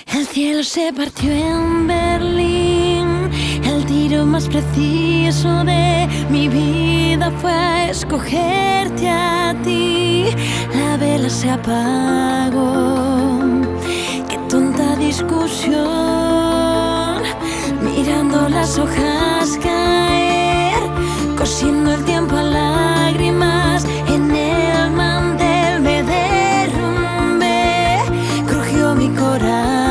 El cielo se partió en Berlín. El tiro más preciso de mi vida fue escogerte a ti. La vela se apagó. Qué tonta discusión. Mirando las hojas caer, cosiendo el tiempo a lágrimas. En el mantel me derrumbé. Crujió mi corazón.